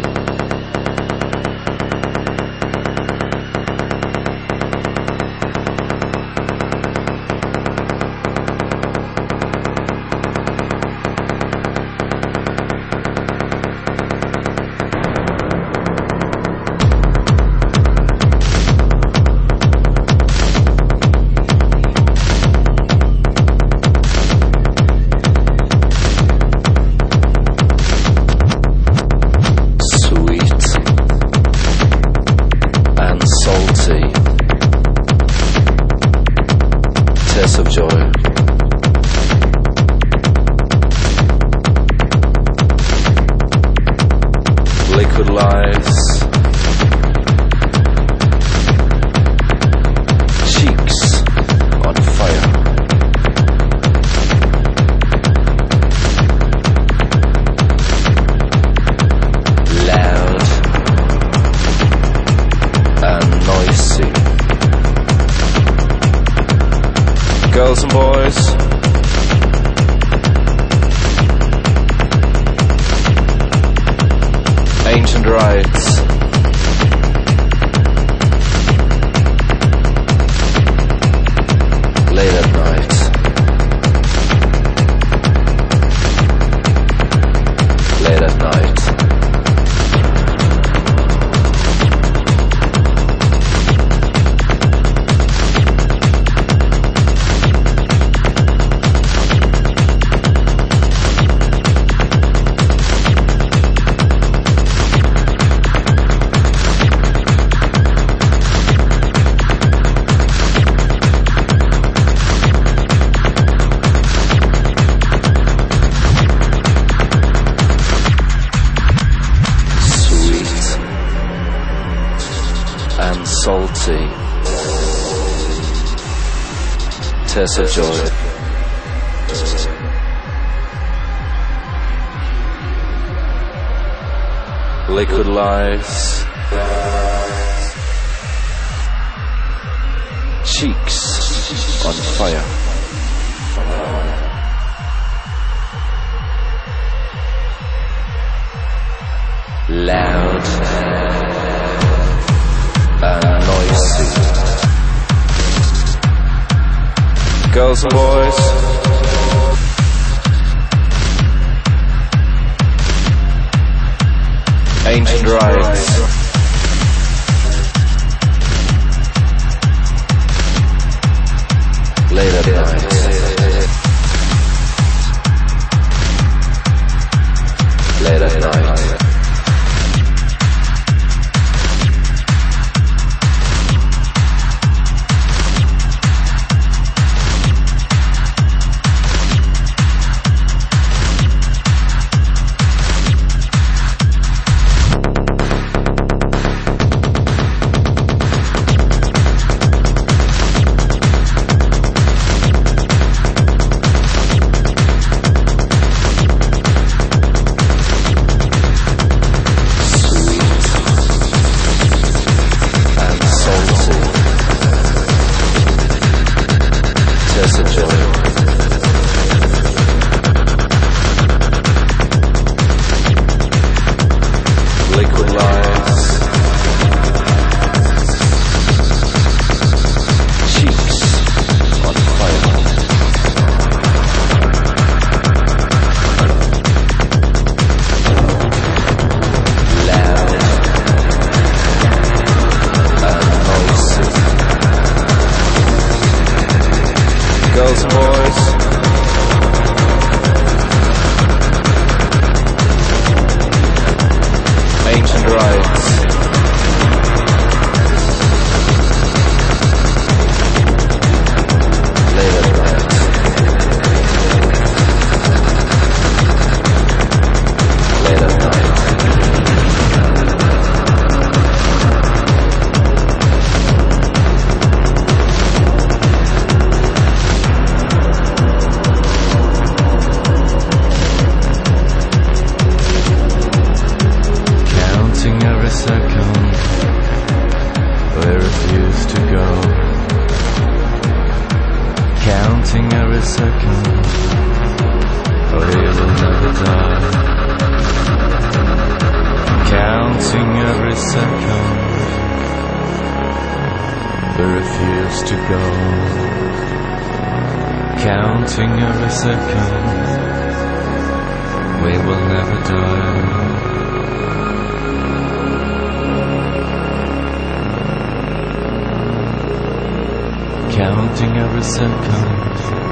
Tears of joy. Liquid lies. Cheeks on fire. Loud and noisy. Girls and boys, ancient rites, late at night, late at night. And salty, tears of joy. Liquid lies, cheeks on fire. Loud and noisy. Girls and boys, ancient rites, late at night, late at night. Tears of joy. Liquid lies. Cheeks on fire. Loud and noisy. Girls and boys, ancient rites, late at night, late at night. Every second we refuse to go. Counting every second we will never die. every second, we refuse to go. Counting every second, we will never die. Counting every second,